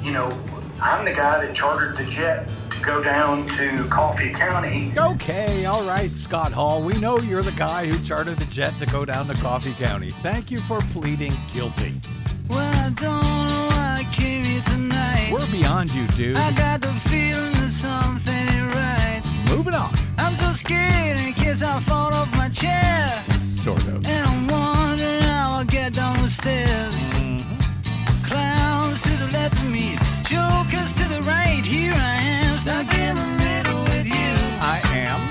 I'm the guy that chartered the jet to go down to Coffee County. Okay, all right, Scott Hall. We know you're the guy who chartered the jet to go down to Coffee County. Thank you for pleading guilty. Well, I don't know why I came here tonight. We're beyond you, dude. I got the feeling that something ain't right. Moving on. I'm so scared in case I fall off my chair. Sort of. And I'm wondering how I'll get down the stairs. Clowns to the left of me, jokers to the right. Here I am, stuck in the middle with you. I am.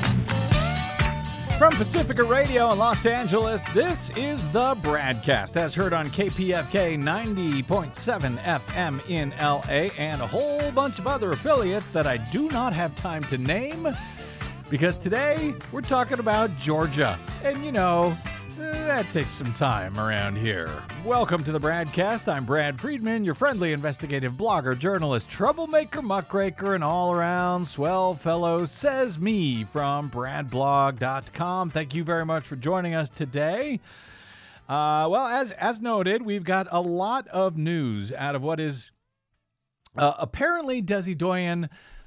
From Pacifica Radio in Los Angeles, this is the Bradcast, as heard on KPFK 90.7 FM in LA and a whole bunch of other affiliates that I do not have time to name, because today we're talking about Georgia. And that takes some time around here. Welcome to the Bradcast. I'm Brad Friedman, your friendly investigative blogger, journalist, troublemaker, muckraker, and all-around swell fellow, says me from bradblog.com. Thank you very much for joining us today. As noted, we've got a lot of news out of what is apparently, Desi Doyen,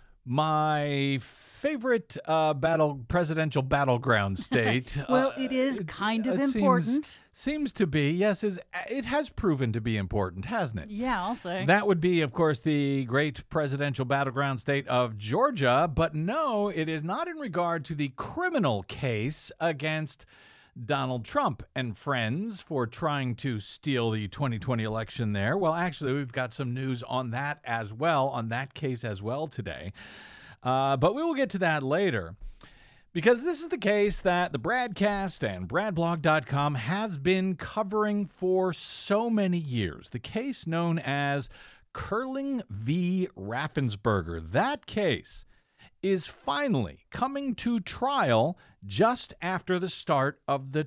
my favorite presidential battleground state. Well, it is kind of important. Seems to be, yes. It has proven to be important, hasn't it? Yeah, I'll say. That would be, of course, the great presidential battleground state of Georgia. But no, it is not in regard to the criminal case against Donald Trump and friends for trying to steal the 2020 election there. Well, actually, we've got some news on that as well, on that case as well today. But we will get to that later, because this is the case that the Bradcast and Bradblog.com has been covering for so many years. The case known as Curling v. Raffensperger. That case is finally coming to trial just after the start of the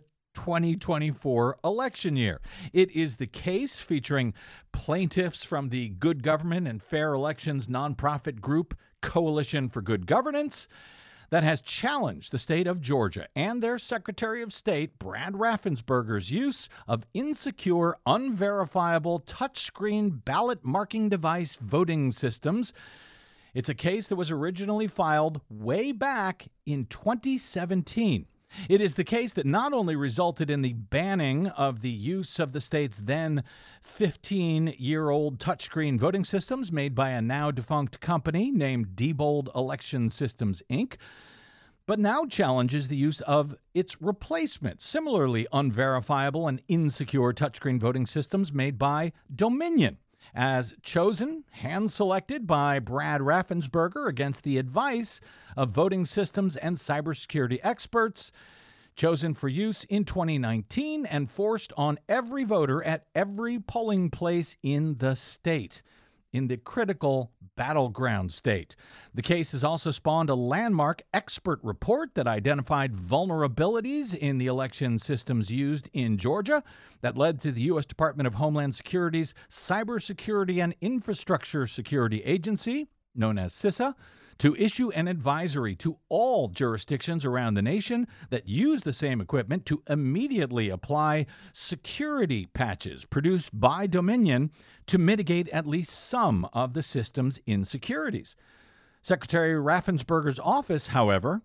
2024 election year. It is the case featuring plaintiffs from the Good Government and Fair Elections nonprofit group Coalition for Good Governance that has challenged the state of Georgia and their Secretary of State, Brad Raffensperger's use of insecure, unverifiable touchscreen ballot marking device voting systems. It's a case that was originally filed way back in 2017. It is the case that not only resulted in the banning of the use of the state's then 15-year-old touchscreen voting systems made by a now-defunct company named Diebold Election Systems, Inc., but now challenges the use of its replacement, similarly unverifiable and insecure touchscreen voting systems made by Dominion, as chosen, hand-selected by Brad Raffensperger against the advice of voting systems and cybersecurity experts, chosen for use in 2019 and forced on every voter at every polling place in the state, in the critical battleground state. The case has also spawned a landmark expert report that identified vulnerabilities in the election systems used in Georgia that led to the U.S. Department of Homeland Security's Cybersecurity and Infrastructure Security Agency, known as CISA, to issue an advisory to all jurisdictions around the nation that use the same equipment to immediately apply security patches produced by Dominion to mitigate at least some of the system's insecurities. Secretary Raffensperger's office, however,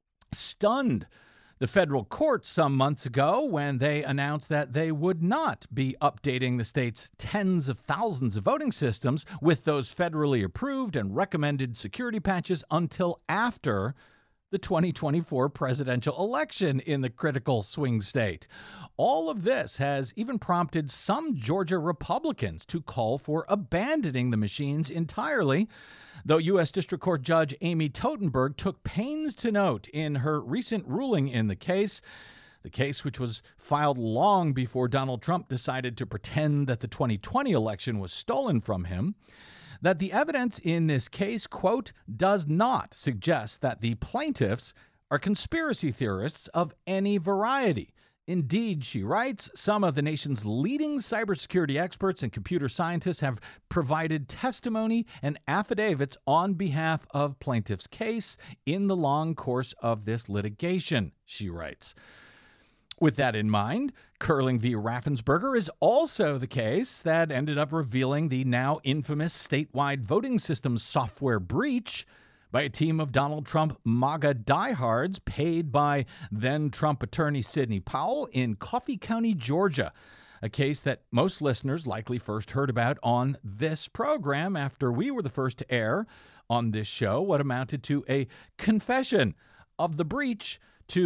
stunned the federal court some months ago when they announced that they would not be updating the state's tens of thousands of voting systems with those federally approved and recommended security patches until after the 2024 presidential election in the critical swing state. All of this has even prompted some Georgia Republicans to call for abandoning the machines entirely, though U.S. District Court Judge Amy Totenberg took pains to note in her recent ruling in the case which was filed long before Donald Trump decided to pretend that the 2020 election was stolen from him, that the evidence in this case, quote, does not suggest that the plaintiffs are conspiracy theorists of any variety. Indeed, she writes, some of the nation's leading cybersecurity experts and computer scientists have provided testimony and affidavits on behalf of plaintiffs' case in the long course of this litigation, she writes. With that in mind, Curling v. Raffensperger is also the case that ended up revealing the now infamous statewide voting system software breach by a team of Donald Trump MAGA diehards paid by then-Trump attorney Sidney Powell in Coffee County, Georgia, a case that most listeners likely first heard about on this program after we were the first to air on this show what amounted to a confession of the breach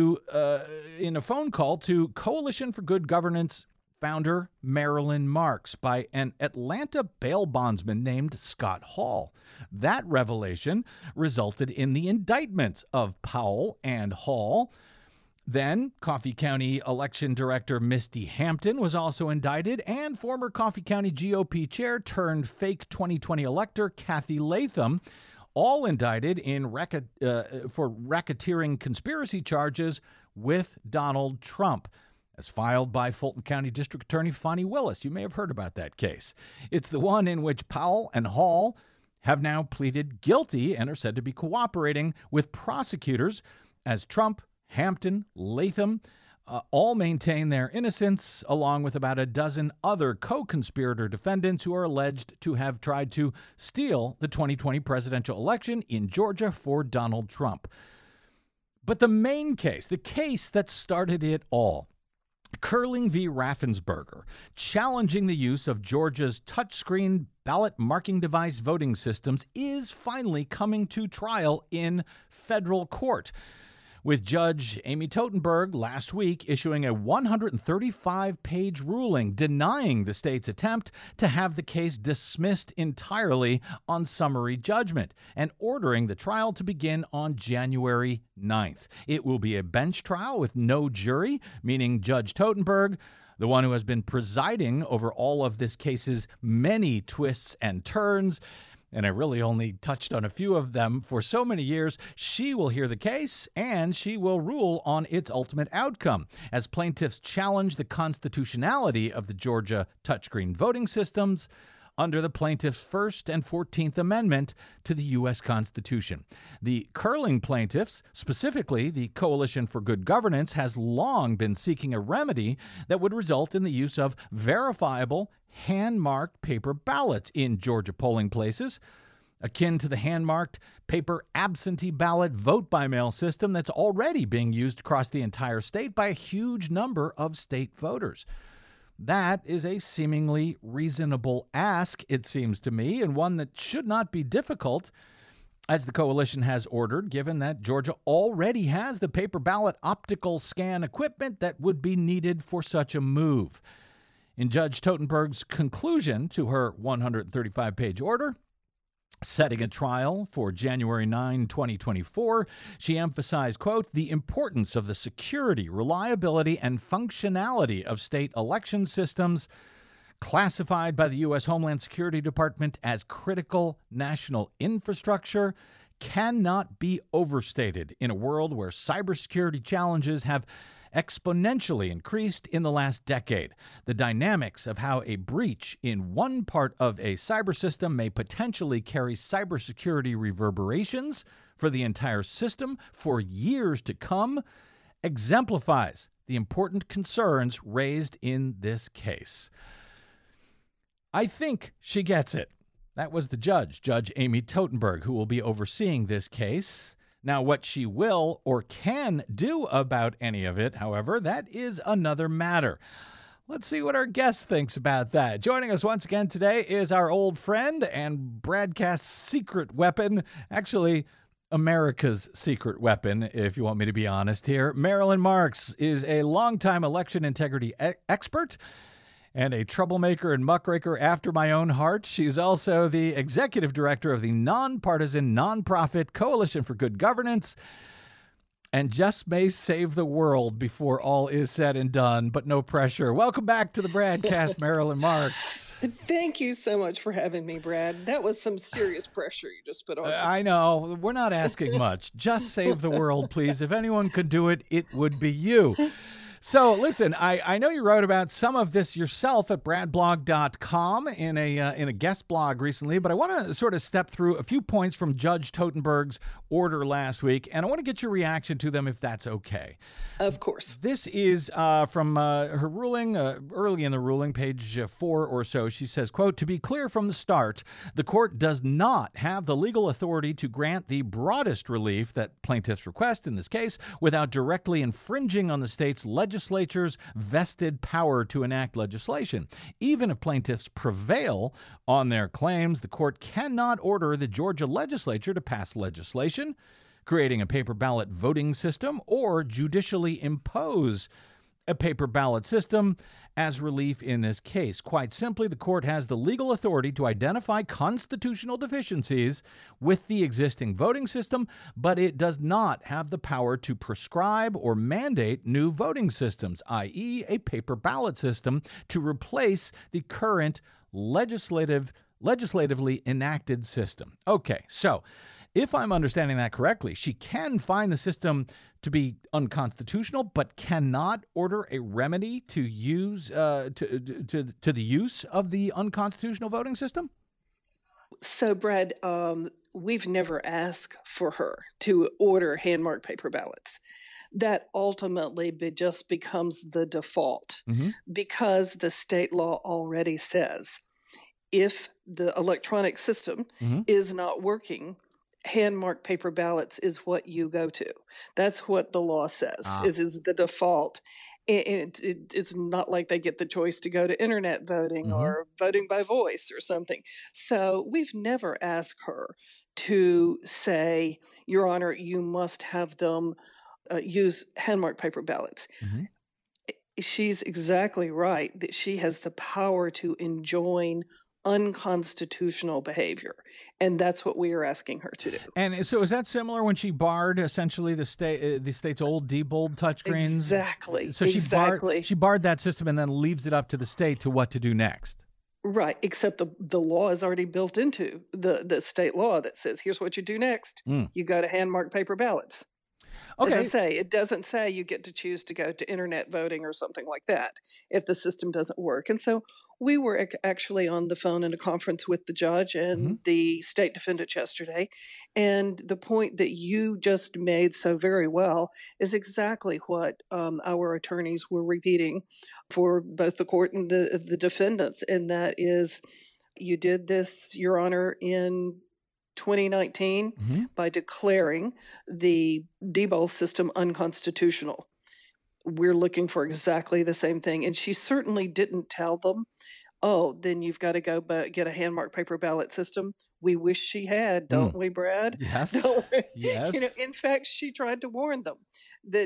in a phone call to Coalition for Good Governance founder Marilyn Marks by an Atlanta bail bondsman named Scott Hall. That revelation resulted in the indictments of Powell and Hall. Then, Coffee County election director Misty Hampton was also indicted, and former Coffee County GOP chair turned fake 2020 elector Kathy Latham, all indicted for racketeering conspiracy charges with Donald Trump, as filed by Fulton County District Attorney Fani Willis. You may have heard about that case. It's the one in which Powell and Hall have now pleaded guilty and are said to be cooperating with prosecutors as Trump, Hampton, Latham all maintain their innocence, along with about a dozen other co-conspirator defendants who are alleged to have tried to steal the 2020 presidential election in Georgia for Donald Trump. But the main case, the case that started it all, Curling v. Raffensperger, challenging the use of Georgia's touchscreen ballot marking device voting systems, is finally coming to trial in federal court, with Judge Amy Totenberg last week issuing a 135-page ruling denying the state's attempt to have the case dismissed entirely on summary judgment and ordering the trial to begin on January 9th. It will be a bench trial with no jury, meaning Judge Totenberg, the one who has been presiding over all of this case's many twists and turns, and I really only touched on a few of them for so many years, she will hear the case and she will rule on its ultimate outcome as plaintiffs challenge the constitutionality of the Georgia touchscreen voting systems under the plaintiffs' First and 14th Amendment to the U.S. Constitution. The Curling plaintiffs, specifically the Coalition for Good Governance, has long been seeking a remedy that would result in the use of verifiable hand-marked paper ballots in Georgia polling places, akin to the hand-marked paper absentee ballot vote-by-mail system that's already being used across the entire state by a huge number of state voters. That is a seemingly reasonable ask, it seems to me, and one that should not be difficult, as the coalition has ordered, given that Georgia already has the paper ballot optical scan equipment that would be needed for such a move. In Judge Totenberg's conclusion to her 135-page order, setting a trial for January 9, 2024, she emphasized, quote, the importance of the security, reliability, and functionality of state election systems classified by the U.S. Homeland Security Department as critical national infrastructure cannot be overstated in a world where cybersecurity challenges have exponentially increased in the last decade. The dynamics of how a breach in one part of a cyber system may potentially carry cybersecurity reverberations for the entire system for years to come exemplifies the important concerns raised in this case. I think she gets it. That was the judge, Judge Amy Totenberg, who will be overseeing this case. Now, what she will or can do about any of it, however, that is another matter. Let's see what our guest thinks about that. Joining us once again today is our old friend and BradCast's secret weapon, actually America's secret weapon, if you want me to be honest here. Marilyn Marks is a longtime election integrity expert and a troublemaker and muckraker after my own heart. She's also the executive director of the nonpartisan nonprofit Coalition for Good Governance, and just may save the world before all is said and done, but no pressure. Welcome back to the BradCast, Marilyn Marks. Thank you so much for having me, Brad. That was some serious pressure you just put on me. I know. We're not asking much. Just save the world, please. If anyone could do it, it would be you. So listen, I know you wrote about some of this yourself at bradblog.com in a guest blog recently, but I want to sort of step through a few points from Judge Totenberg's order last week, and I want to get your reaction to them if that's okay. Of course. This is from her ruling, early in the ruling, page 4 or so. She says, quote, "To be clear from the start, the court does not have the legal authority to grant the broadest relief that plaintiffs request in this case without directly infringing on the state's legislature's vested power to enact legislation. Even if plaintiffs prevail on their claims, the court cannot order the Georgia legislature to pass legislation, creating a paper ballot voting system, or judicially impose a paper ballot system as relief in this case. Quite simply, the court has the legal authority to identify constitutional deficiencies with the existing voting system, but it does not have the power to prescribe or mandate new voting systems, i.e. a paper ballot system, to replace the current legislatively enacted system." Okay, so if I'm understanding that correctly, she can find the system to be unconstitutional, but cannot order a remedy to use to the use of the unconstitutional voting system? So, Brad, we've never asked for her to order hand-marked paper ballots. That ultimately just becomes the default because the state law already says if the electronic system is not working, hand-marked paper ballots is what you go to. That's what the law says, is the default. It's not like they get the choice to go to internet voting or voting by voice or something. So we've never asked her to say, Your Honor, you must have them use hand-marked paper ballots. She's exactly right that she has the power to enjoin unconstitutional behavior, and that's what we are asking her to do. And so is that similar when she barred essentially the state's old Diebold touchscreens? Exactly. So she barred that system and then leaves it up to the state to what to do next. Right, except the law is already built into the state law that says here's what you do next. You go to hand-marked paper ballots. Okay. As I say, it doesn't say you get to choose to go to internet voting or something like that if the system doesn't work. And so we were actually on the phone in a conference with the judge and the state defendant yesterday. And the point that you just made so very well is exactly what our attorneys were repeating for both the court and the defendants. And that is, you did this, Your Honor, in 2019 by declaring the Diebold system unconstitutional. We're looking for exactly the same thing. And she certainly didn't tell them, oh, then you've got to go get a hand-marked paper ballot system. We wish she had, don't we, Brad? Yes. Don't we? Yes. In fact, she tried to warn them that,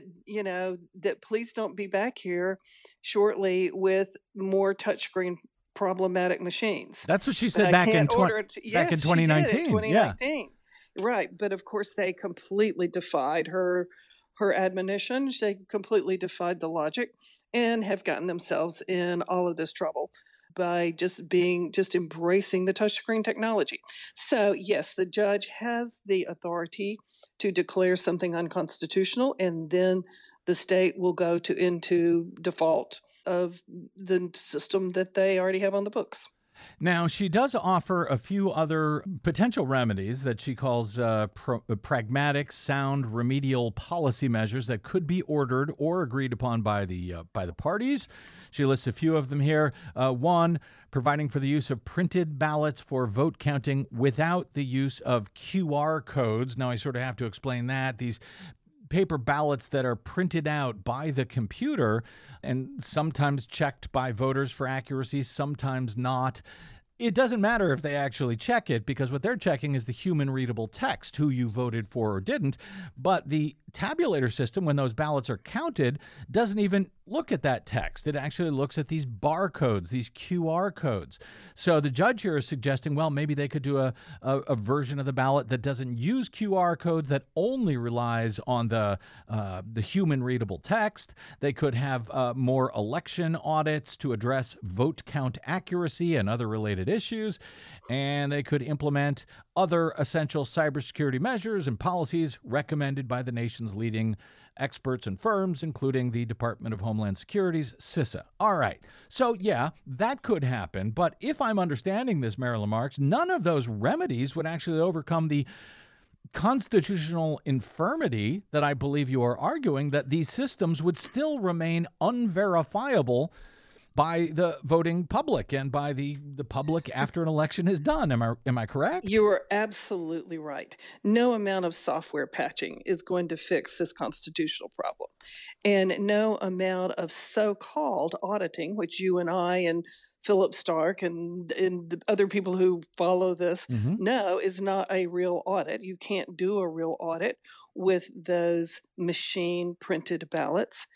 that please don't be back here shortly with more touchscreen problematic machines. That's what she said back in 2019. Yes, she did in 2019. Yeah. Right. But of course, they completely defied her admonition. They completely defied the logic and have gotten themselves in all of this trouble by just embracing the touchscreen technology. So yes, the judge has the authority to declare something unconstitutional, and then the state will go into default of the system that they already have on the books. Now, she does offer a few other potential remedies that she calls pragmatic, sound, remedial policy measures that could be ordered or agreed upon by the parties. She lists a few of them here. One, providing for the use of printed ballots for vote counting without the use of QR codes. Now, I sort of have to explain that. These paper ballots that are printed out by the computer and sometimes checked by voters for accuracy, sometimes not. It doesn't matter if they actually check it, because what they're checking is the human readable text, who you voted for or didn't. But the tabulator system, when those ballots are counted, doesn't even look at that text. It actually looks at these barcodes, these QR codes. So the judge here is suggesting, well, maybe they could do a version of the ballot that doesn't use QR codes, that only relies on the human readable text. They could have more election audits to address vote count accuracy and other related issues. And they could implement other essential cybersecurity measures and policies recommended by the nation's leading experts and firms, including the Department of Homeland Security's CISA. All right. So, yeah, that could happen. But if I'm understanding this, Marilyn Marks, none of those remedies would actually overcome the constitutional infirmity that I believe you are arguing, that these systems would still remain unverifiable by the voting public and by the public after an election is done. Am I correct? You are absolutely right. No amount of software patching is going to fix this constitutional problem. And no amount of so-called auditing, which you and I and Philip Stark and the other people who follow this know is not a real audit. You can't do a real audit with those machine printed ballots.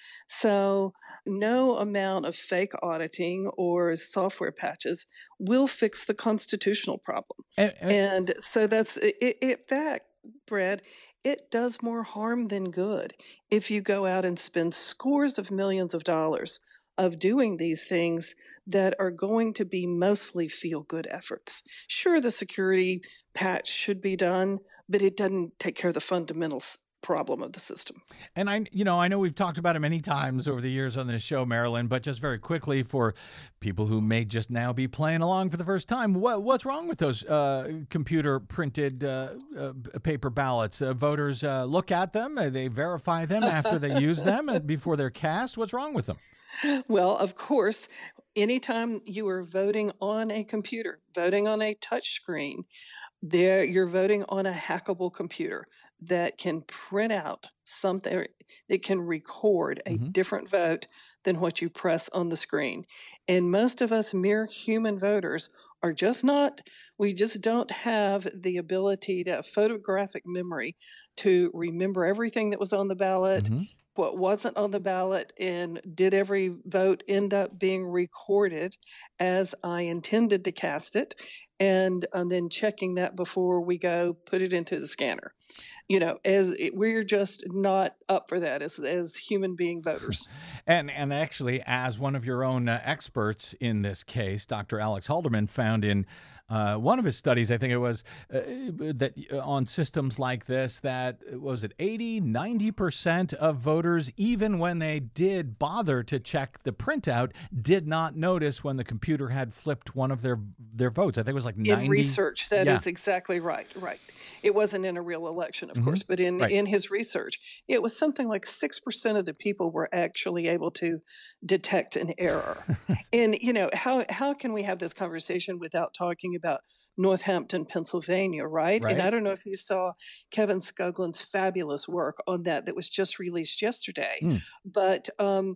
So no amount of fake auditing or software patches will fix the constitutional problem. And so that's it. In fact, Brad, it does more harm than good if you go out and spend scores of millions of dollars of doing these things that are going to be mostly feel-good efforts. Sure, the security patch should be done, but it doesn't take care of the fundamentals problem of the system. And I know we've talked about it many times over the years on this show, Marilyn, but just very quickly for people who may just now be playing along for the first time, what's wrong with those computer printed paper ballots? Voters look at them, they verify them after they use them and before they're cast. What's wrong with them? Well, of course, anytime you are voting on a computer, voting on a touch screen, you're voting on a hackable computer that can print out something, that can record a different vote than what you press on the screen. And most of us mere human voters are just not, we just don't have the ability to have photographic memory to remember everything that was on the ballot, what wasn't on the ballot, and did every vote end up being recorded as I intended to cast it, and then checking that before we go put it into the scanner. We're just not up for that as human being voters. And actually, as one of your own experts in this case, Dr. Alex Halderman found in one of his studies, I think it was, that on systems like this, that was it 80-90% of voters, even when they did bother to check the printout, did not notice when the computer had flipped one of their votes. I think it was like 90. In research, that is exactly right. It wasn't in a real election, of course, but in his research, it was something like 6% of the people were actually able to detect an error. And, how can we have this conversation without talking about Northampton, Pennsylvania, right? And I don't know if you saw Kevin Scoglin's fabulous work on that was just released yesterday, but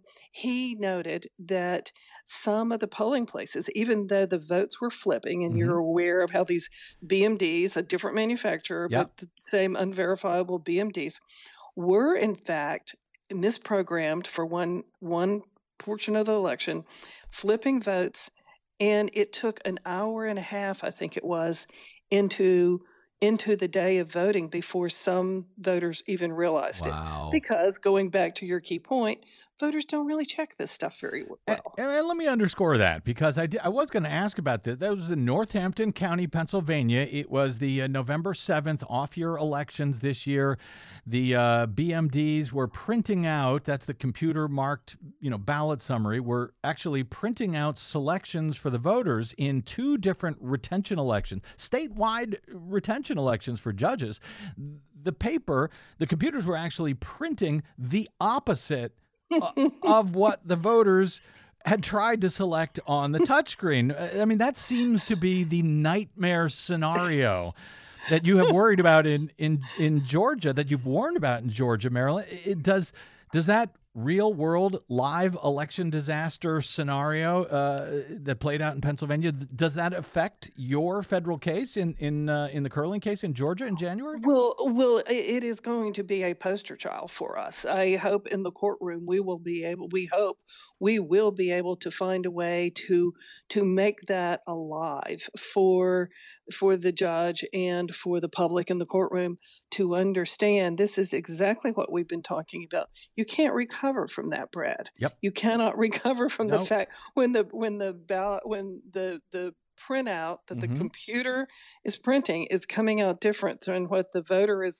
he noted that some of the polling places, even though the votes were flipping, and you're aware of how these BMDs, a different manufacturer, but the same unverifiable BMDs, were in fact misprogrammed for one portion of the election, flipping votes. And it took an hour and a half, I think it was, into the day of voting before some voters even realized it. Because going back to your key point, voters don't really check this stuff very well. And let me underscore that, because I was going to ask about this. That was in Northampton County, Pennsylvania. It was the November 7th off-year elections this year. The BMDs were printing out, that's the computer-marked ballot summary, were actually printing out selections for the voters in two different retention elections, statewide retention elections for judges. The computers were actually printing the opposite of what the voters had tried to select on the touchscreen. I mean, that seems to be the nightmare scenario that you have worried about in Georgia, that you've warned about in Georgia, Marilyn. Does that real world live election disaster scenario that played out in Pennsylvania, does that affect your federal case in the curling case in Georgia in January? Well, it is going to be a poster child for us. I hope in the courtroom we will be able to find a way to make that alive for the judge and for the public in the courtroom to understand this is exactly what we've been talking about. You can't recover from that, Brad. Yep. You cannot recover from the fact when the printout that the computer is printing is coming out different than what the voter is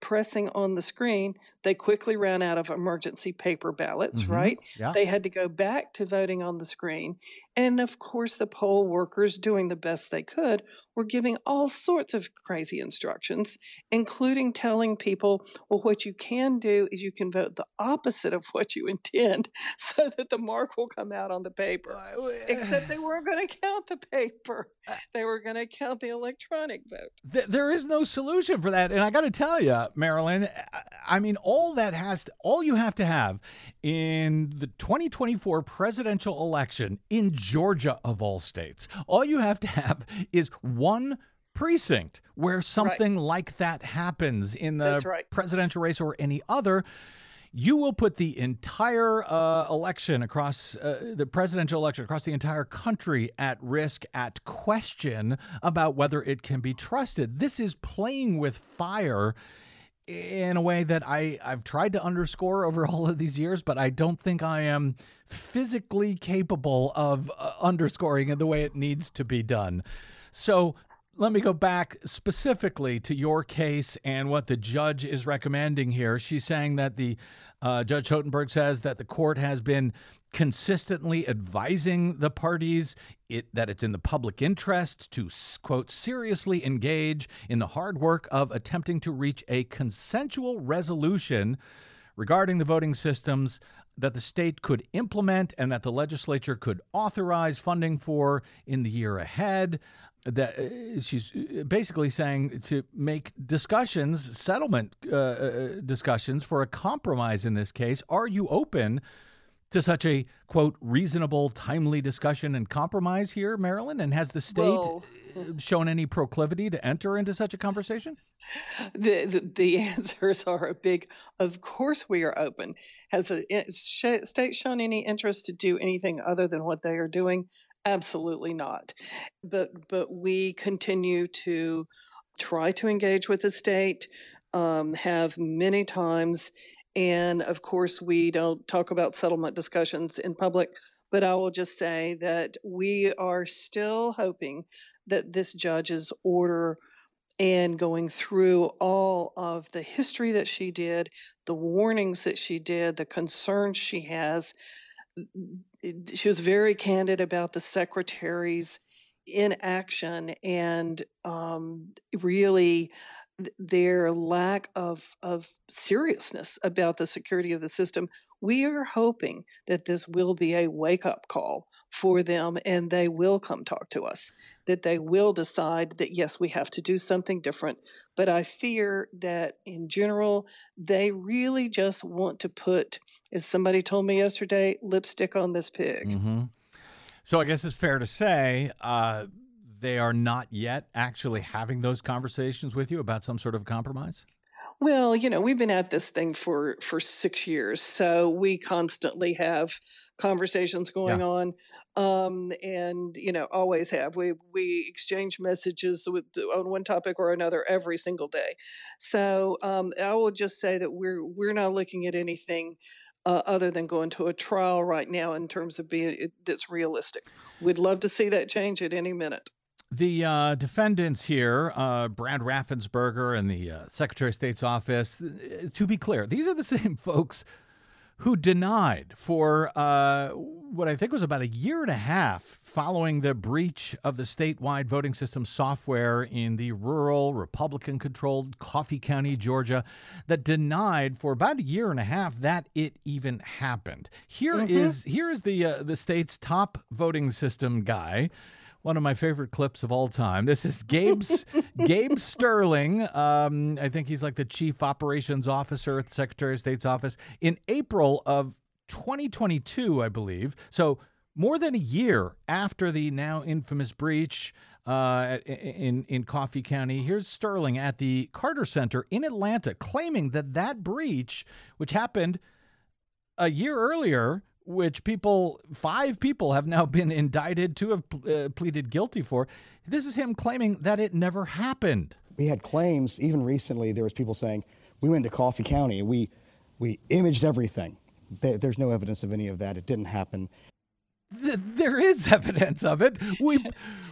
pressing on the screen, they quickly ran out of emergency paper ballots, right? Yeah. They had to go back to voting on the screen. And of course, the poll workers, doing the best they could, were giving all sorts of crazy instructions, including telling people, well, what you can do is you can vote the opposite of what you intend so that the mark will come out on the paper. Except they weren't going to count the paper. They were going to count the electronic vote. There is no solution for that. And I got to tell you, Marilyn, I mean, all you have to have in the 2024 presidential election in Georgia, of all states, all you have to have is one precinct where something like that happens in the presidential race or any other. You will put the entire election across the presidential election across the entire country at risk, at question about whether it can be trusted. This is playing with fire in a way that I've tried to underscore over all of these years, but I don't think I am physically capable of underscoring it the way it needs to be done. So let me go back specifically to your case and what the judge is recommending here. She's saying that Judge Hotenberg says that the court has been consistently advising the parties that it's in the public interest to, quote, seriously engage in the hard work of attempting to reach a consensual resolution regarding the voting systems that the state could implement and that the legislature could authorize funding for in the year ahead. That she's basically saying to make discussions, settlement discussions for a compromise in this case. Are you open to such a, quote, reasonable, timely discussion and compromise here, Marilyn? And has the state shown any proclivity to enter into such a conversation? The answers are a big, of course we are open. Has the state shown any interest to do anything other than what they are doing? Absolutely not. But we continue to try to engage with the state, have many times. And of course, we don't talk about settlement discussions in public, but I will just say that we are still hoping that this judge's order and going through all of the history that she did, the warnings that she did, the concerns she has. She was very candid about the secretary's inaction and really their lack of seriousness about the security of the system. We are hoping that this will be a wake-up call for them and they will come talk to us, that they will decide that, yes, we have to do something different. But I fear that in general, they really just want to put, as somebody told me yesterday, lipstick on this pig. Mm-hmm. So I guess it's fair to say they are not yet actually having those conversations with you about some sort of compromise? Well, we've been at this thing for 6 years, so we constantly have conversations going on, and always have. We exchange messages on one topic or another every single day. So I will just say that we're not looking at anything other than going to a trial right now in terms of being that's realistic. We'd love to see that change at any minute. The defendants here, Brad Raffensperger and the Secretary of State's office, to be clear, these are the same folks who denied for what I think was about a year and a half following the breach of the statewide voting system software in the rural Republican-controlled Coffee County, Georgia, that denied for about a year and a half that it even happened. Here is the state's top voting system guy. One of my favorite clips of all time. This is Gabe Sterling. I think he's like the chief operations officer at the Secretary of State's office. In April of 2022, I believe, so more than a year after the now infamous breach in Coffee County, here's Sterling at the Carter Center in Atlanta claiming that breach, which happened a year earlier, which 5 people have now been indicted, 2 have pleaded guilty for. This is him claiming that it never happened. We had claims, even recently, there was people saying, we went to Coffee County, and we imaged everything. There's no evidence of any of that. It didn't happen. There is evidence of it.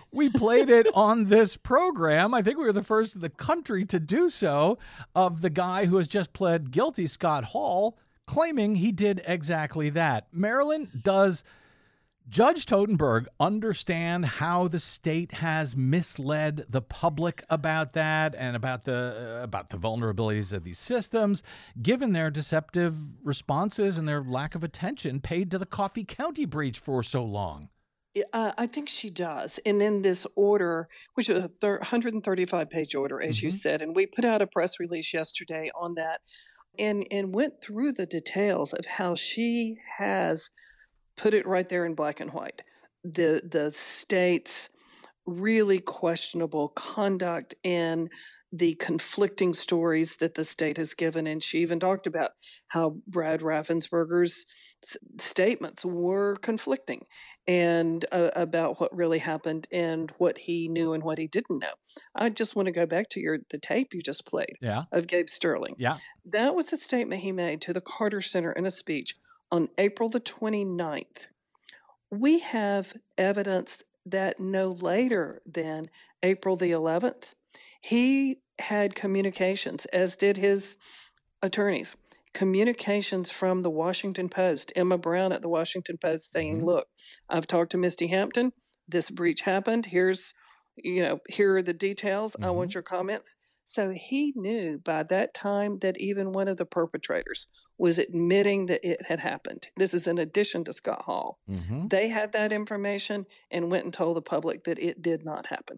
We played it on this program. I think we were the first in the country to do so, of the guy who has just pled guilty, Scott Hall, claiming he did exactly that. Marilyn, does Judge Totenberg understand how the state has misled the public about that and about the vulnerabilities of these systems, given their deceptive responses and their lack of attention paid to the Coffee County breach for so long? I think she does. And in this order, which was a 135-page order, as you said, and we put out a press release yesterday on that and went through the details of how she has put it right there in black and white. The state's really questionable conduct and the conflicting stories that the state has given. And she even talked about how Brad Raffensperger's statements were conflicting and about what really happened and what he knew and what he didn't know. I just want to go back to the tape you just played of Gabe Sterling. Yeah. That was a statement he made to the Carter Center in a speech on April the 29th. We have evidence that no later than April the 11th, he had communications, as did his attorneys, communications from the Washington Post, Emma Brown at the Washington Post saying, look, I've talked to Misty Hampton. This breach happened. Here are the details. I want your comments. So he knew by that time that even one of the perpetrators was admitting that it had happened. This is in addition to Scott Hall. They had that information and went and told the public that it did not happen.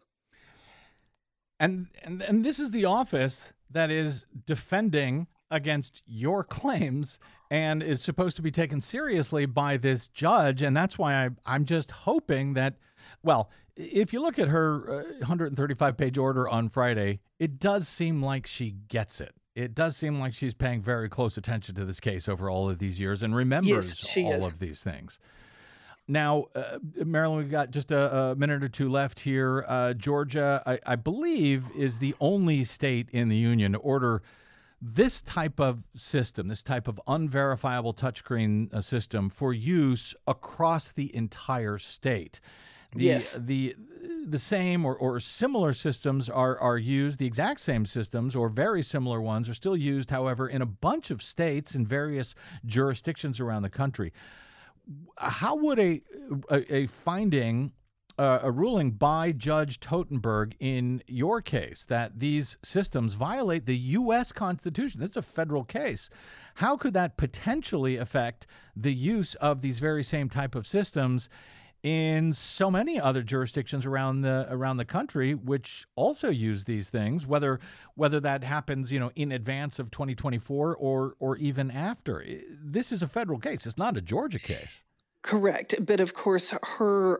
And this is the office that is defending against your claims and is supposed to be taken seriously by this judge. And that's why I'm just hoping that, well, if you look at her 135-page order on Friday, it does seem like she gets it. It does seem like she's paying very close attention to this case over all of these years and remembers all of these things. Now, Marilyn, we've got just a minute or two left here. Georgia, I believe, is the only state in the union to order this type of system, this type of unverifiable touchscreen system for use across the entire state. The same or similar systems are used, the exact same systems or very similar ones are still used, however, in a bunch of states and various jurisdictions around the country. How would a finding, a ruling by Judge Totenberg in your case that these systems violate the U.S. Constitution, that's a federal case, how could that potentially affect the use of these very same type of systems in so many other jurisdictions around the country, which also use these things, whether that happens, in advance of 2024 or even after? This is a federal case. It's not a Georgia case. Correct. But of course, her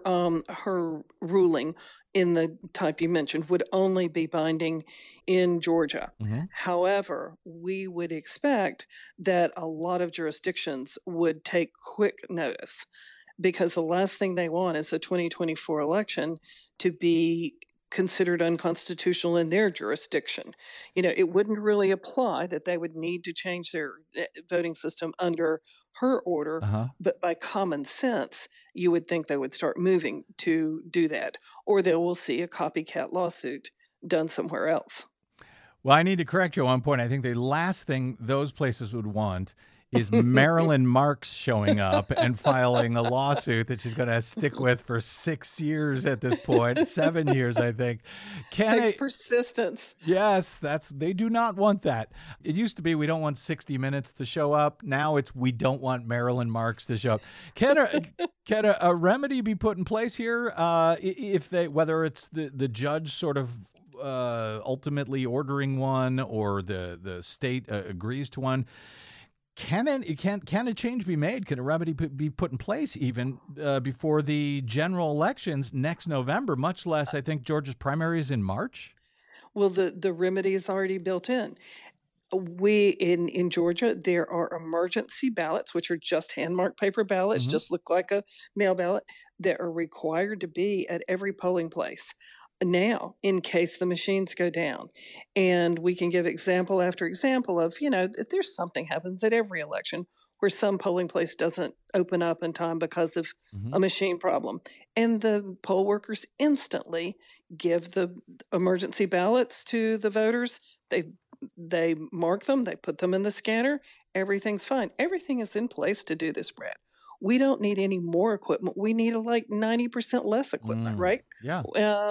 ruling in the type you mentioned would only be binding in Georgia. However, we would expect that a lot of jurisdictions would take quick notice, because the last thing they want is a 2024 election to be considered unconstitutional in their jurisdiction. It wouldn't really apply that they would need to change their voting system under her order, but by common sense, you would think they would start moving to do that, or they will see a copycat lawsuit done somewhere else. Well, I need to correct you on one point. I think the last thing those places would want is Marilyn Marks showing up and filing a lawsuit that she's going to stick with for 6 years at this point, 7 years, I think. Takes persistence. Yes, they do not want that. It used to be we don't want 60 Minutes to show up. Now it's we don't want Marilyn Marks to show up. Can a remedy be put in place here whether it's the judge sort of ultimately ordering one or the state agrees to one? Can a change be made? Can a remedy be put in place even before the general elections next November, much less, I think, Georgia's primary is in March? Well, the remedy is already built in. In Georgia, there are emergency ballots, which are just hand-marked paper ballots, just look like a mail ballot, that are required to be at every polling place now in case the machines go down. And we can give example after example of, if there's something happens at every election where some polling place doesn't open up in time because of a machine problem. And the poll workers instantly give the emergency ballots to the voters. They mark them, they put them in the scanner, everything's fine. Everything is in place to do this, Brad. We don't need any more equipment. We need like 90% less equipment, right? Yeah.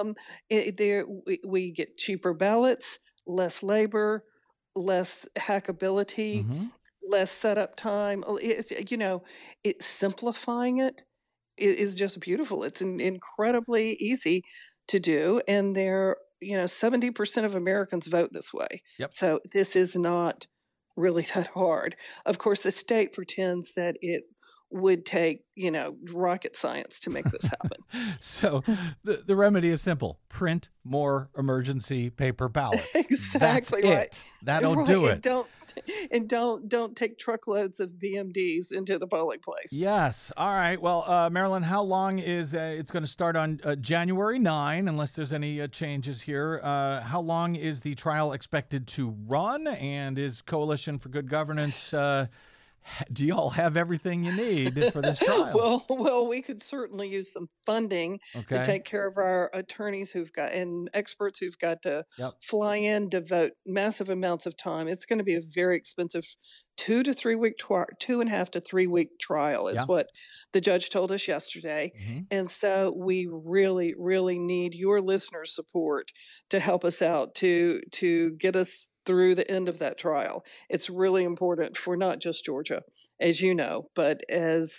We get cheaper ballots, less labor, less hackability, less setup time. It's simplifying it is just beautiful. It's incredibly easy to do, and 70% of Americans vote this way. Yep. So this is not really that hard. Of course, the state pretends that it would take, rocket science to make this happen. So the remedy is simple. Print more emergency paper ballots. Exactly That's right. it. That'll do it. Don't take truckloads of BMDs into the polling place. Yes. All right. Well, Marilyn, how long is it's going to start on January 9, unless there's any changes here? How long is the trial expected to run? And is Coalition for Good Governance do you all have everything you need for this trial? Well, we could certainly use some funding to take care of our attorneys and experts who've got to fly in, devote massive amounts of time. It's going to be a very expensive 2.5 to 3 week trial is what the judge told us yesterday. And so we really, really need your listeners' support to help us out to get us through the end of that trial. It's really important for not just Georgia, as you know, but as,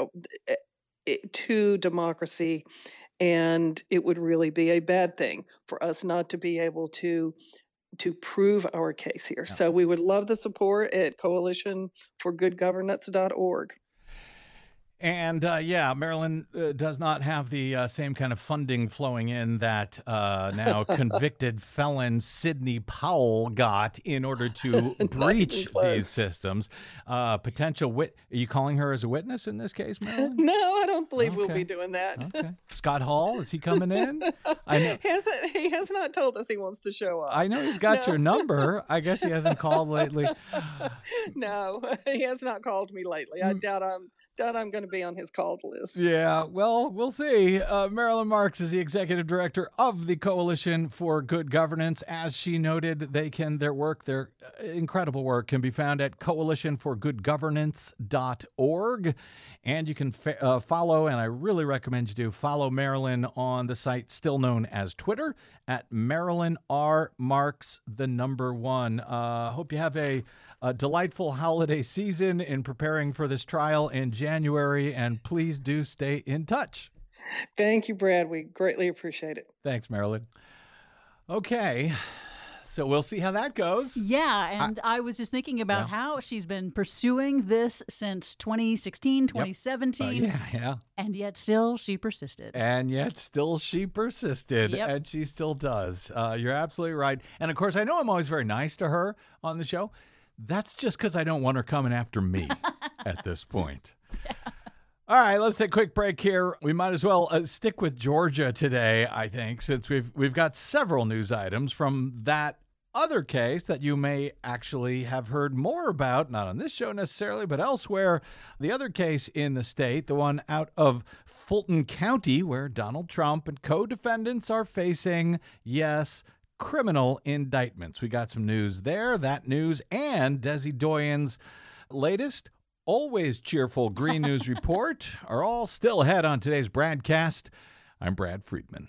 to democracy. And it would really be a bad thing for us not to be able to prove our case here. So we would love the support at coalitionforgoodgovernance.org. And Maryland does not have the same kind of funding flowing in that now convicted felon Sidney Powell got in order to breach these systems. Potential are you calling her as a witness in this case, Marilyn? No, I don't believe we'll be doing that. Okay. Scott Hall, is he coming in? I know he has not told us he wants to show up. I know he's got your number. I guess he hasn't called lately. No, he has not called me lately. I doubt I'm going to be on his called list. Yeah, well, we'll see. Marilyn Marks is the executive director of the Coalition for Good Governance. As she noted, their incredible work can be found at coalitionforgoodgovernance.org. And you can follow, and I really recommend you do, follow Marilyn on the site still known as Twitter at Marilyn R. Marks, the number 1. Hope you have a delightful holiday season in preparing for this trial in January, and please do stay in touch. Thank you, Brad. We greatly appreciate it. Thanks, Marilyn. Okay, so we'll see how that goes. Yeah, and I was just thinking about how she's been pursuing this since 2016, 2017. Yeah. And yet still she persisted. And she still does. You're absolutely right. And of course, I know I'm always very nice to her on the show. That's just because I don't want her coming after me at this point. All right, let's take a quick break here. We might as well stick with Georgia today, I think, since we've got several news items from that other case that you may actually have heard more about, not on this show necessarily, but elsewhere. The other case in the state, the one out of Fulton County, where Donald Trump and co-defendants are facing, criminal indictments. We got some news there, that news, and Desi Doyen's latest, always cheerful Green News report are all still ahead on today's BradCast. I'm Brad Friedman.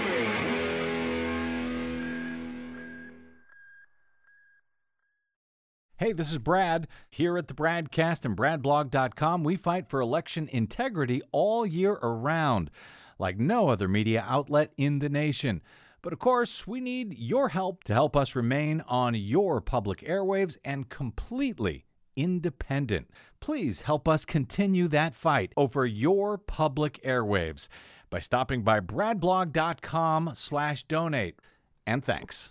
Hey, this is Brad. Here at the BradCast and BradBlog.com, we fight for election integrity all year around, like no other media outlet in the nation. But of course, we need your help to help us remain on your public airwaves and completely independent. Please help us continue that fight over your public airwaves by stopping by bradblog.com/donate. And thanks.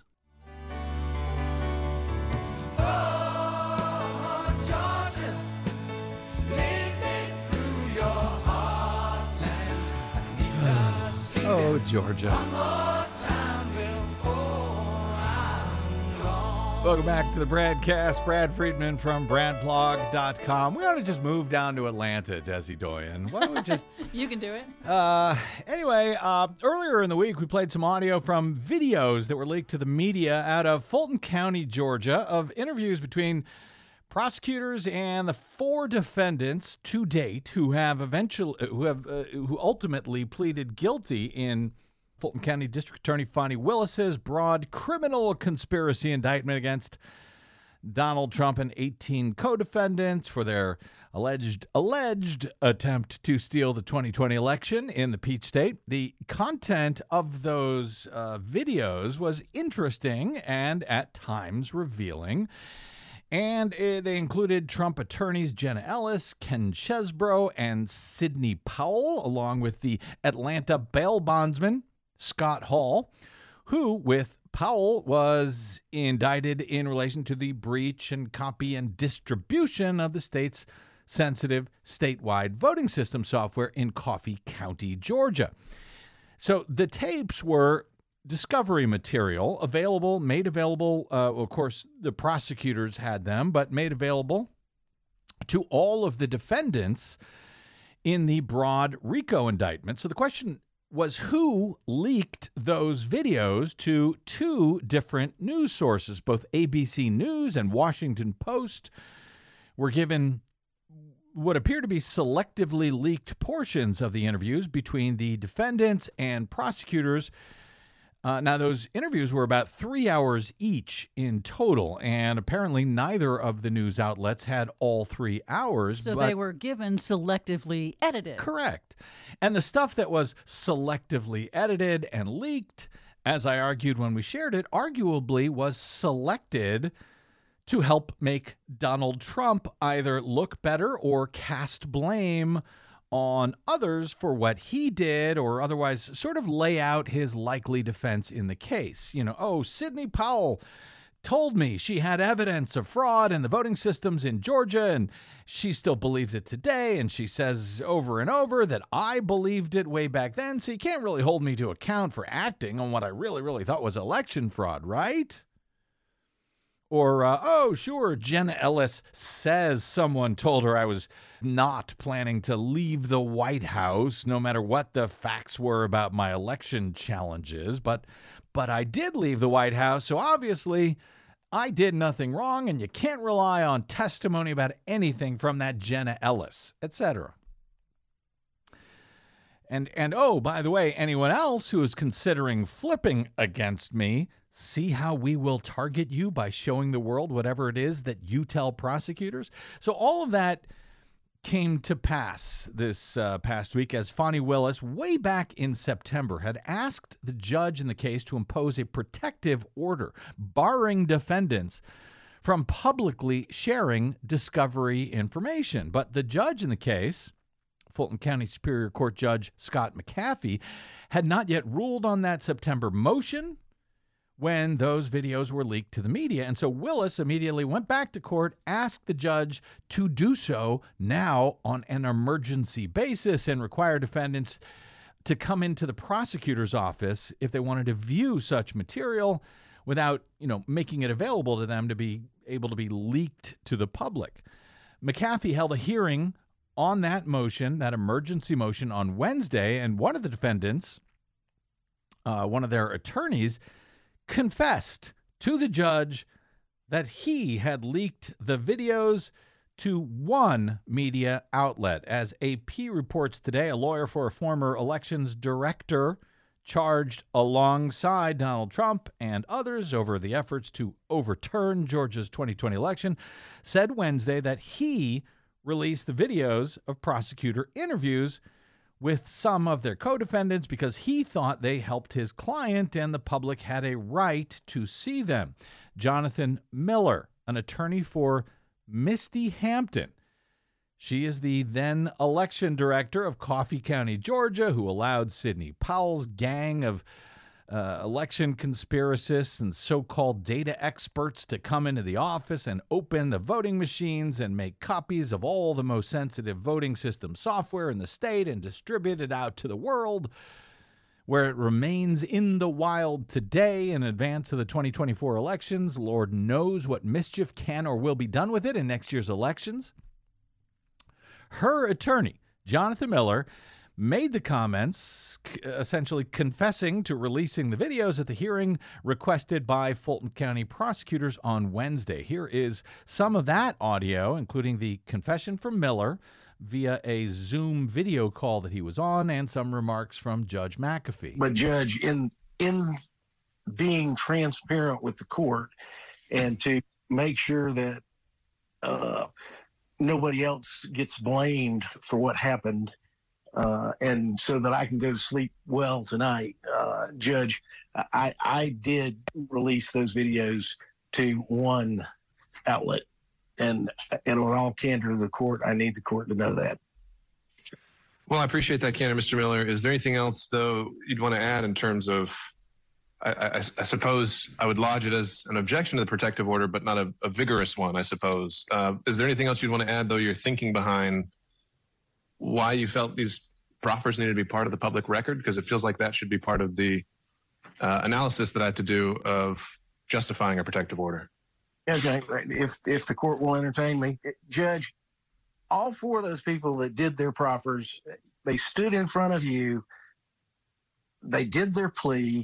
Oh, Georgia. Welcome back to the Bradcast. Brad Friedman from BradBlog.com. We ought to just move down to Atlanta, Jesse Doyen. Why don't we just... You can do it. Anyway, earlier in the week, we played some audio from videos that were leaked to the media out of Fulton County, Georgia, of interviews between prosecutors and the 4 defendants to date who ultimately pleaded guilty in Fulton County District Attorney Fani Willis's broad criminal conspiracy indictment against Donald Trump and 18 co-defendants for their alleged attempt to steal the 2020 election in the Peach State. The content of those videos was interesting and at times revealing. And they included Trump attorneys Jenna Ellis, Ken Chesbro, and Sidney Powell, along with the Atlanta bail bondsman Scott Hall, who, with Powell, was indicted in relation to the breach and copy and distribution of the state's sensitive statewide voting system software in Coffee County, Georgia. So the tapes were discovery material made available. Of course, the prosecutors had them, but made available to all of the defendants in the broad RICO indictment. So the question was, who leaked those videos to 2 different news sources? Both ABC News and Washington Post were given what appear to be selectively leaked portions of the interviews between the defendants and prosecutors. Now, those interviews were about 3 hours each in total, and apparently neither of the news outlets had all 3 hours. So they were given selectively edited. Correct. And the stuff that was selectively edited and leaked, as I argued when we shared it, arguably was selected to help make Donald Trump either look better or cast blame on others for what he did, or otherwise sort of lay out his likely defense in the case. Sidney Powell told me she had evidence of fraud in the voting systems in Georgia, and she still believes it today, and she says over and over that I believed it way back then, so you can't really hold me to account for acting on what I really, really thought was election fraud, right? Or, sure, Jenna Ellis says someone told her I was not planning to leave the White House, no matter what the facts were about my election challenges. But I did leave the White House, so obviously I did nothing wrong, and you can't rely on testimony about anything from that Jenna Ellis, etc. And oh, by the way, anyone else who is considering flipping against me, see how we will target you by showing the world whatever it is that you tell prosecutors? So all of that came to pass this past week as Fani Willis, way back in September, had asked the judge in the case to impose a protective order barring defendants from publicly sharing discovery information. But the judge in the case, Fulton County Superior Court Judge Scott McAfee, had not yet ruled on that September motion when those videos were leaked to the media. And so Willis immediately went back to court, asked the judge to do so now on an emergency basis, and require defendants to come into the prosecutor's office if they wanted to view such material without, making it available to them to be able to be leaked to the public. McAfee held a hearing on that motion, that emergency motion, on Wednesday, and one of the defendants, one of their attorneys, confessed to the judge that he had leaked the videos to one media outlet. As AP reports today, a lawyer for a former elections director charged alongside Donald Trump and others over the efforts to overturn Georgia's 2020 election said Wednesday that he released the videos of prosecutor interviews with some of their co-defendants because he thought they helped his client and the public had a right to see them. Jonathan Miller, an attorney for Misty Hampton. She is the then election director of Coffee County, Georgia, who allowed Sidney Powell's gang of election conspiracists and so-called data experts to come into the office and open the voting machines and make copies of all the most sensitive voting system software in the state and distribute it out to the world where it remains in the wild today in advance of the 2024 elections. Lord knows what mischief can or will be done with it in next year's elections. Her attorney, Jonathan Miller, made the comments, essentially confessing to releasing the videos at the hearing requested by Fulton County prosecutors on Wednesday. Here is some of that audio, including the confession from Miller via a Zoom video call that he was on, and some remarks from Judge McAfee. But Judge, in being transparent with the court and to make sure that nobody else gets blamed for what happened, and so that I can go to sleep well tonight, Judge, I did release those videos to one outlet. And on all candor to the court, I need the court to know that. Well, I appreciate that, candor, Mr. Miller. Is there anything else, though, you'd want to add in terms of, I suppose I would lodge it as an objection to the protective order, but not a vigorous one, I suppose. Is there anything else you'd want to add, though, your thinking behind why you felt these proffers needed to be part of the public record? Because it feels like that should be part of the analysis that I have to do of justifying a protective order. Okay, if the court will entertain me. Judge, all four of those people that did their proffers, they stood in front of you, they did their plea,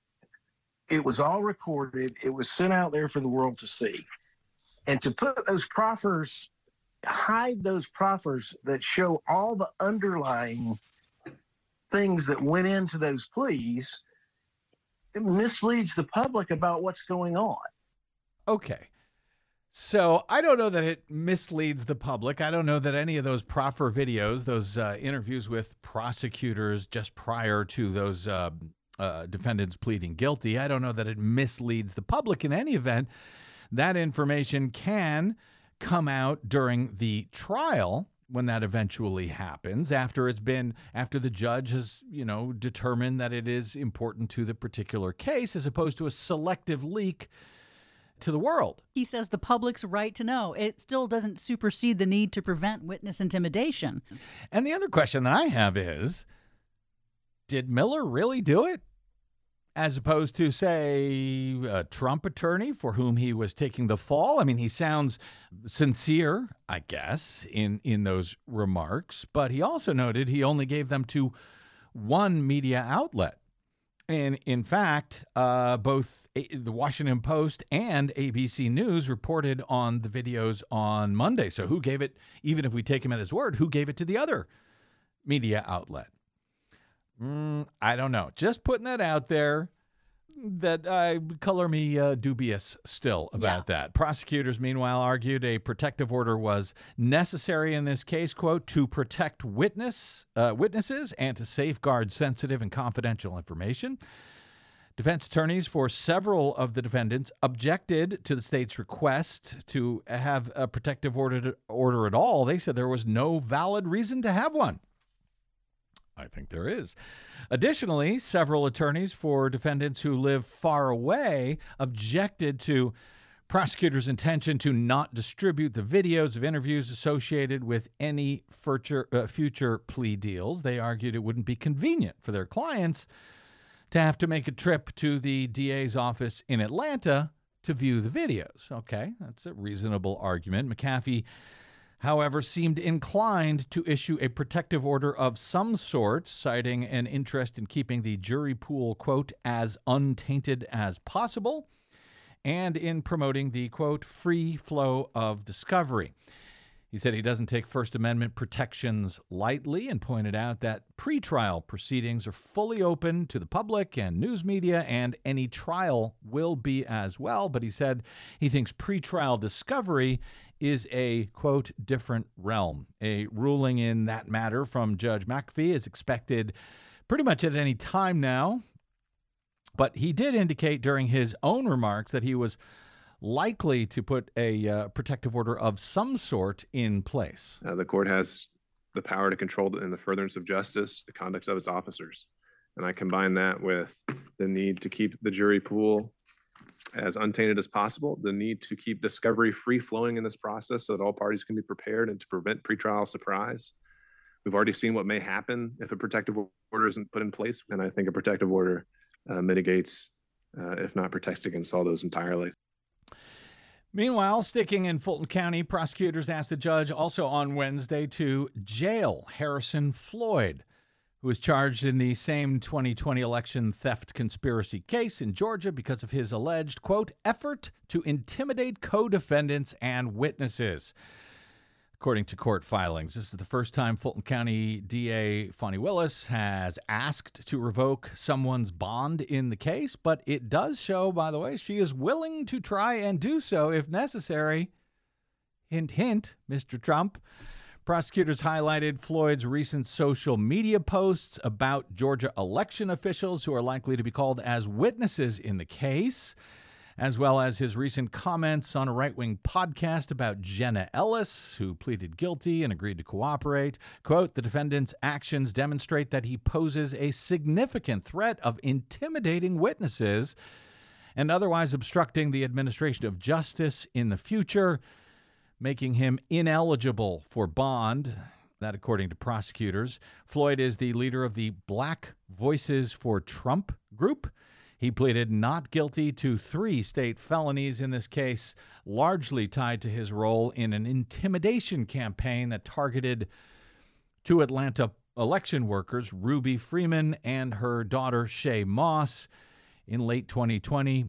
it was all recorded, it was sent out there for the world to see. And to put those proffers, hide those proffers that show all the underlying things that went into those pleas, it misleads the public about what's going on. Okay. So I don't know that it misleads the public. I don't know that any of those proffer videos, those interviews with prosecutors just prior to those defendants pleading guilty, I don't know that it misleads the public. In any event, that information can come out during the trial when that eventually happens, after the judge has, determined that it is important to the particular case, as opposed to a selective leak to the world. He says the public's right to know. It still doesn't supersede the need to prevent witness intimidation. And the other question that I have is, did Miller really do it? As opposed to, say, a Trump attorney for whom he was taking the fall? I mean, he sounds sincere, I guess, in those remarks, but he also noted he only gave them to one media outlet. And in fact, both the Washington Post and ABC News reported on the videos on Monday. So who gave it, even if we take him at his word, who gave it to the other media outlet? I don't know. Just putting that out there, that color me dubious still about that. Prosecutors, meanwhile, argued a protective order was necessary in this case, quote, to protect witnesses and to safeguard sensitive and confidential information. Defense attorneys for several of the defendants objected to the state's request to have a protective order at all. They said there was no valid reason to have one. I think there is. Additionally, several attorneys for defendants who live far away objected to prosecutors' intention to not distribute the videos of interviews associated with any future plea deals. They argued it wouldn't be convenient for their clients to have to make a trip to the DA's office in Atlanta to view the videos. Okay, that's a reasonable argument. McAfee, however, seemed inclined to issue a protective order of some sort, citing an interest in keeping the jury pool, quote, as untainted as possible, and in promoting the, quote, free flow of discovery. He said he doesn't take First Amendment protections lightly and pointed out that pretrial proceedings are fully open to the public and news media, and any trial will be as well. But he said he thinks pretrial discovery is a, quote, different realm. A ruling in that matter from Judge McAfee is expected pretty much at any time now. But he did indicate during his own remarks that he was likely to put a protective order of some sort in place. The court has the power to control, in the furtherance of justice, the conduct of its officers. And I combine that with the need to keep the jury pool as untainted as possible, the need to keep discovery free flowing in this process so that all parties can be prepared and to prevent pretrial surprise, We've already seen what may happen if a protective order isn't put in place, and I think a protective order mitigates, if not protects against all those entirely. Meanwhile, sticking in Fulton County, prosecutors asked the judge also on Wednesday to jail Harrison Floyd, who was charged in the same 2020 election theft conspiracy case in Georgia because of his alleged, quote, effort to intimidate co-defendants and witnesses. According to court filings, this is the first time Fulton County DA Fani Willis has asked to revoke someone's bond in the case, but it does show, by the way, she is willing to try and do so if necessary. Hint, hint, Mr. Trump. Prosecutors highlighted Floyd's recent social media posts about Georgia election officials who are likely to be called as witnesses in the case, as well as his recent comments on a right-wing podcast about Jenna Ellis, who pleaded guilty and agreed to cooperate. Quote, the defendant's actions demonstrate that he poses a significant threat of intimidating witnesses and otherwise obstructing the administration of justice in the future, making him ineligible for bond. That, according to prosecutors. Floyd is the leader of the Black Voices for Trump group. He pleaded not guilty to 3 state felonies in this case, largely tied to his role in an intimidation campaign that targeted 2 Atlanta election workers, Ruby Freeman and her daughter, Shaye Moss. In late 2020,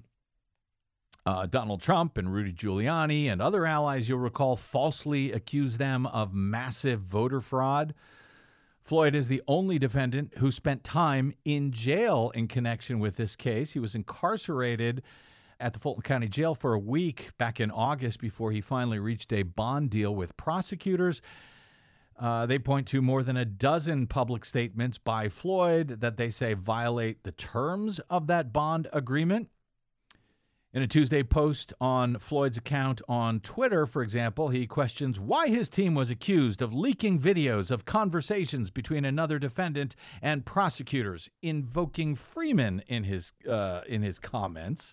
Donald Trump and Rudy Giuliani and other allies, you'll recall, falsely accused them of massive voter fraud. Floyd is the only defendant who spent time in jail in connection with this case. He was incarcerated at the Fulton County Jail for a week back in August before he finally reached a bond deal with prosecutors. They point to more than a dozen public statements by Floyd that they say violate the terms of that bond agreement. In a Tuesday post on Floyd's account on Twitter, for example, he questions why his team was accused of leaking videos of conversations between another defendant and prosecutors, invoking Freeman in his comments,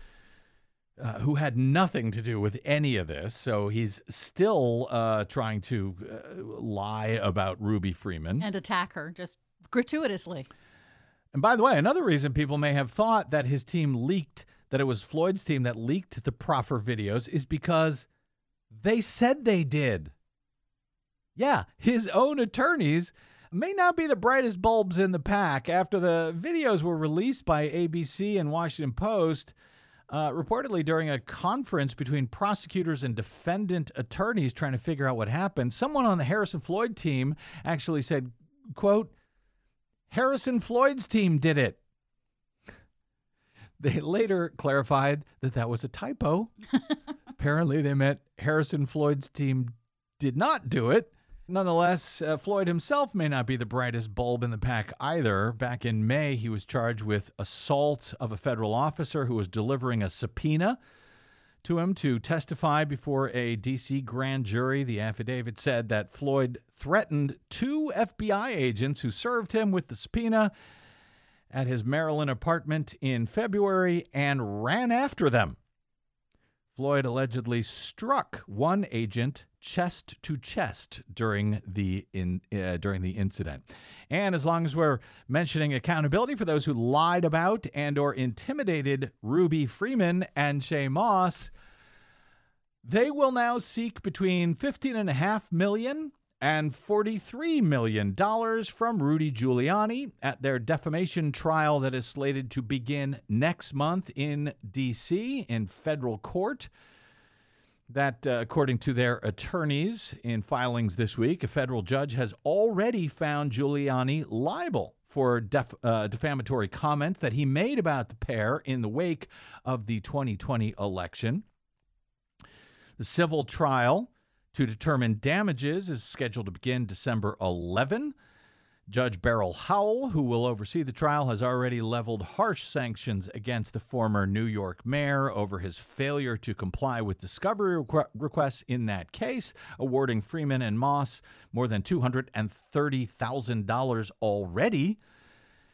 who had nothing to do with any of this. So he's still trying to lie about Ruby Freeman. And attack her, just gratuitously. And by the way, another reason people may have thought that his team leaked, that it was Floyd's team that leaked the proffer videos, is because they said they did. Yeah, his own attorneys may not be the brightest bulbs in the pack. After the videos were released by ABC and Washington Post, reportedly during a conference between prosecutors and defendant attorneys trying to figure out what happened, someone on the Harrison Floyd team actually said, quote, Harrison Floyd's team did it. They later clarified that that was a typo. Apparently, they meant Harrison Floyd's team did not do it. Nonetheless, Floyd himself may not be the brightest bulb in the pack either. Back in May, he was charged with assault of a federal officer who was delivering a subpoena to him to testify before a D.C. grand jury. The affidavit said that Floyd threatened 2 FBI agents who served him with the subpoena at his Maryland apartment in February and ran after them. Floyd allegedly struck one agent chest to chest during the incident. And as long as we're mentioning accountability for those who lied about and or intimidated Ruby Freeman and Shaye Moss, they will now seek between $15.5 million and $43 million from Rudy Giuliani at their defamation trial that is slated to begin next month in D.C. in federal court. That, according to their attorneys in filings this week, a federal judge has already found Giuliani liable for defamatory comments that he made about the pair in the wake of the 2020 election. The civil trial to determine damages is scheduled to begin December 11. Judge Beryl Howell, who will oversee the trial, has already leveled harsh sanctions against the former New York mayor over his failure to comply with discovery requests in that case, awarding Freeman and Moss more than $230,000 already.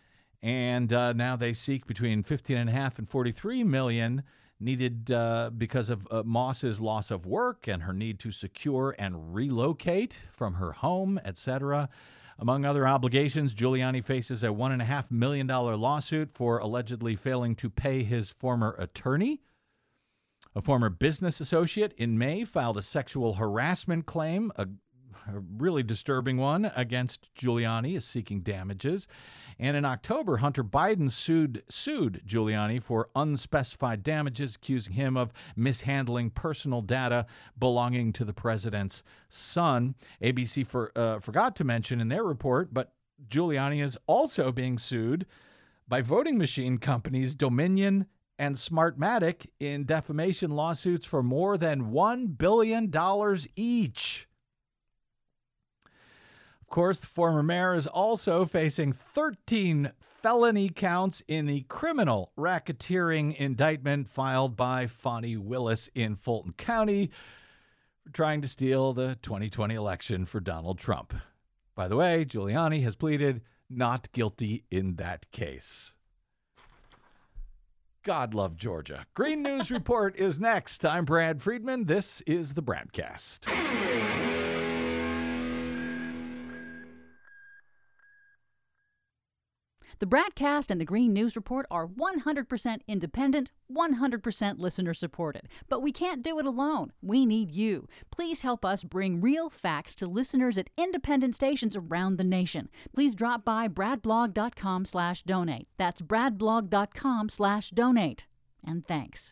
And now they seek between $15.5 and $43 million needed because of Moss's loss of work and her need to secure and relocate from her home, etc. Among other obligations, Giuliani faces a $1.5 million lawsuit for allegedly failing to pay his former attorney. A former business associate in May filed a sexual harassment claim, a really disturbing one, against Giuliani, is seeking damages. And in October, Hunter Biden sued Giuliani for unspecified damages, accusing him of mishandling personal data belonging to the president's son. ABC forgot to mention in their report, but Giuliani is also being sued by voting machine companies Dominion and Smartmatic in defamation lawsuits for more than $1 billion each. Of course, the former mayor is also facing 13 felony counts in the criminal racketeering indictment filed by Fonnie Willis in Fulton County for trying to steal the 2020 election for Donald Trump. By the way, Giuliani has pleaded not guilty in that case. God love Georgia. Green News Report is next. I'm Brad Friedman. This is the Bradcast. The Bradcast and the Green News Report are 100% independent, 100% listener-supported. But we can't do it alone. We need you. Please help us bring real facts to listeners at independent stations around the nation. Please drop by bradblog.com/donate. That's bradblog.com/donate. And thanks.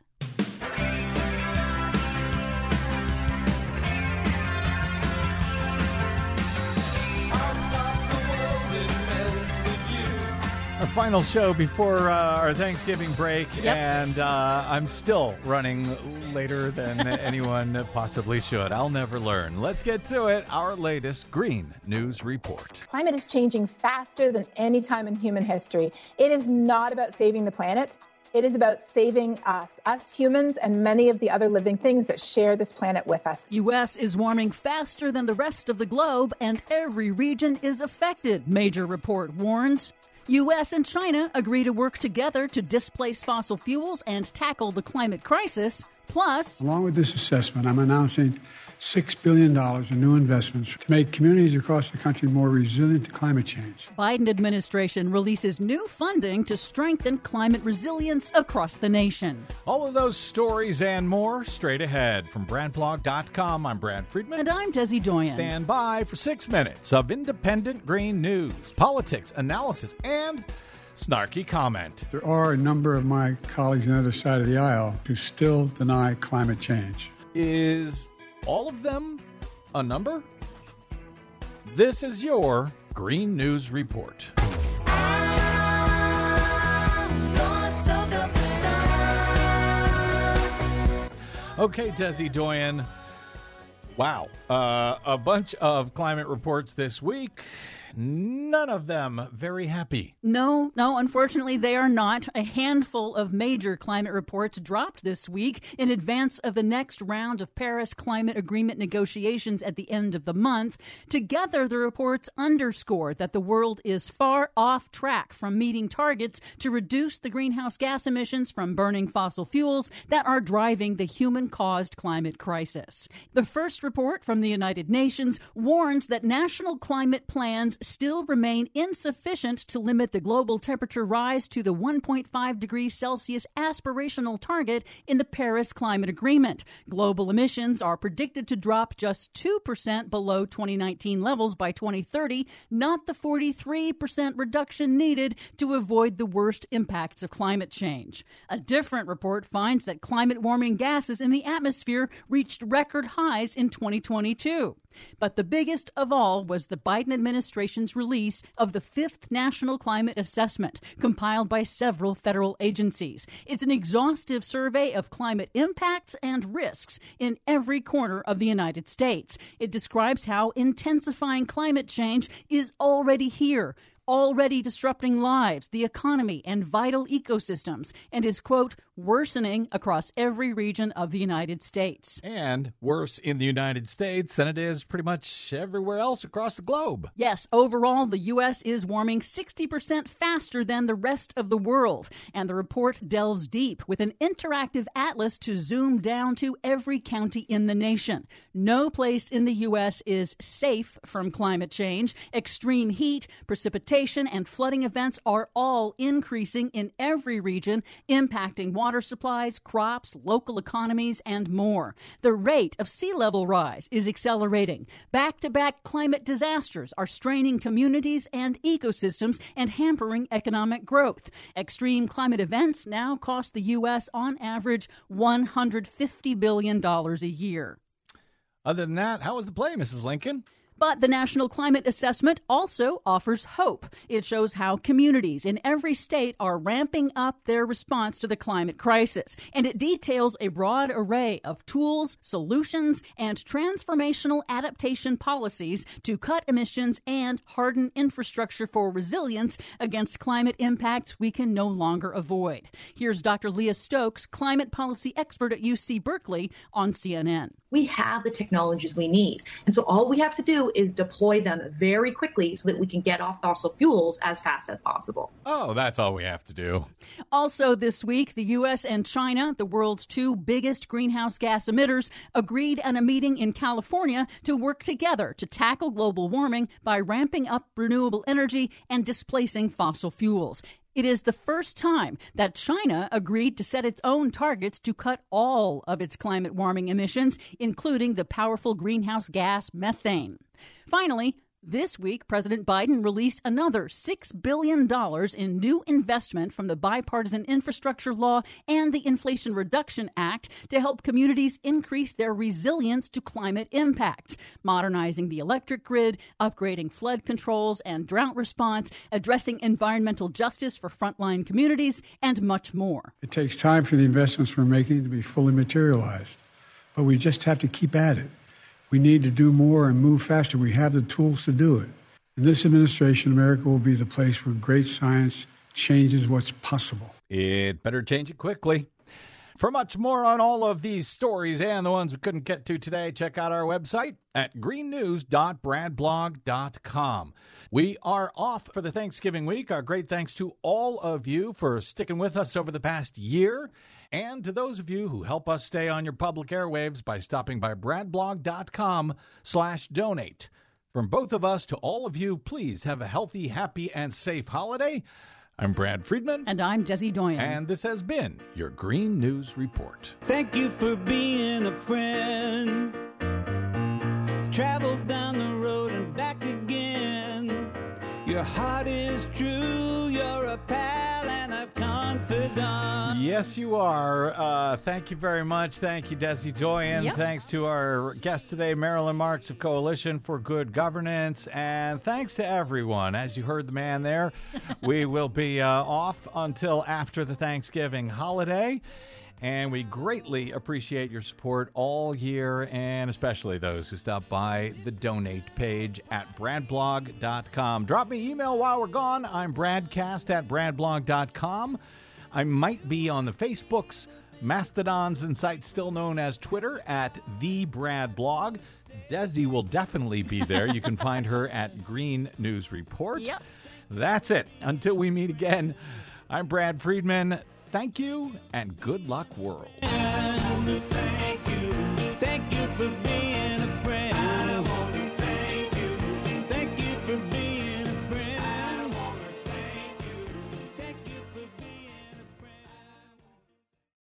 Our final show before our Thanksgiving break, Yep. and I'm still running later than anyone possibly should. I'll never learn. Let's get to it. Our latest Green News Report. Climate is changing faster than any time in human history. It is not about saving the planet. It is about saving us humans, and many of the other living things that share this planet with us. U.S. is warming faster than the rest of the globe, and every region is affected, Major Report warns. U.S. and China agree to work together to displace fossil fuels and tackle the climate crisis. Plus, along with this assessment, I'm announcing $6 billion in new investments to make communities across the country more resilient to climate change. Biden administration releases new funding to strengthen climate resilience across the nation. All of those stories and more straight ahead. From BradBlog.com, I'm Brad Friedman. And I'm Desi Doyen. Stand by for 6 minutes of independent green news, politics, analysis, and snarky comment. There are a number of my colleagues on the other side of the aisle who still deny climate change. Is all of them a number? This is your Green News Report. Okay, Desi Doyen. Wow. A bunch of climate reports this week. None of them very happy. No, unfortunately they are not. A handful of major climate reports dropped this week in advance of the next round of Paris Climate Agreement negotiations at the end of the month. Together, the reports underscore that the world is far off track from meeting targets to reduce the greenhouse gas emissions from burning fossil fuels that are driving the human-caused climate crisis. The first report from the United Nations warns that national climate plans still remain insufficient to limit the global temperature rise to the 1.5 degrees Celsius aspirational target in the Paris Climate Agreement. Global emissions are predicted to drop just 2% below 2019 levels by 2030, not the 43% reduction needed to avoid the worst impacts of climate change. A different report finds that climate warming gases in the atmosphere reached record highs in 2022. But the biggest of all was the Biden administration's release of the 5th National Climate Assessment, compiled by several federal agencies. It's an exhaustive survey of climate impacts and risks in every corner of the United States. It describes how intensifying climate change is already here, already disrupting lives, the economy, and vital ecosystems, and is, quote, worsening across every region of the United States. And worse in the United States than it is pretty much everywhere else across the globe. Yes, overall, the U.S. is warming 60% faster than the rest of the world. And the report delves deep with an interactive atlas to zoom down to every county in the nation. No place in the U.S. is safe from climate change. Extreme heat, precipitation, and flooding events are all increasing in every region, impacting water supplies, crops, local economies, and more. The rate of sea level rise is accelerating. Back-to-back climate disasters are straining communities and ecosystems and hampering economic growth. Extreme climate events now cost the U.S. on average $150 billion a year. Other than that, how was the play, Mrs. Lincoln? But the National Climate Assessment also offers hope. It shows how communities in every state are ramping up their response to the climate crisis. And it details a broad array of tools, solutions, and transformational adaptation policies to cut emissions and harden infrastructure for resilience against climate impacts we can no longer avoid. Here's Dr. Leah Stokes, climate policy expert at UC Berkeley, on CNN. We have the technologies we need. And so all we have to do is deploy them very quickly so that we can get off fossil fuels as fast as possible. Oh, that's all we have to do. Also this week, the U.S. and China, the world's two biggest greenhouse gas emitters, agreed at a meeting in California to work together to tackle global warming by ramping up renewable energy and displacing fossil fuels. It is the first time that China agreed to set its own targets to cut all of its climate warming emissions, including the powerful greenhouse gas methane. Finally, this week, President Biden released another $6 billion in new investment from the Bipartisan Infrastructure Law and the Inflation Reduction Act to help communities increase their resilience to climate impact, modernizing the electric grid, upgrading flood controls and drought response, addressing environmental justice for frontline communities, and much more. It takes time for the investments we're making to be fully materialized, but we just have to keep at it. We need to do more and move faster. We have the tools to do it. In this administration, America will be the place where great science changes what's possible. It better change it quickly. For much more on all of these stories and the ones we couldn't get to today, check out our website at greennews.bradblog.com. We are off for the Thanksgiving week. Our great thanks to all of you for sticking with us over the past year, and to those of you who help us stay on your public airwaves by stopping by bradblog.com/donate. From both of us to all of you, please have a healthy, happy, and safe holiday. I'm Brad Friedman. And I'm Desi Doyen. And this has been your Green News Report. Thank you for being a friend. Travel down the road and back again. Your heart is true, you're a pal and a confidant. Yes, you are. Thank you very much. Thank you, Desi Doyen. Yep. Thanks to our guest today, Marilyn Marks of Coalition for Good Governance. And thanks to everyone. As you heard the man there, we will be off until after the Thanksgiving holiday. And we greatly appreciate your support all year, and especially those who stop by the donate page at bradblog.com. Drop me an email while we're gone. I'm bradcast@bradblog.com. I might be on the Facebooks, Mastodons, and sites still known as Twitter at @TheBradBlog. Desi will definitely be there. You can find her at Green News Report. Yep. That's it. Until we meet again, I'm Brad Friedman. Thank you, and good luck, world. Thank you for being a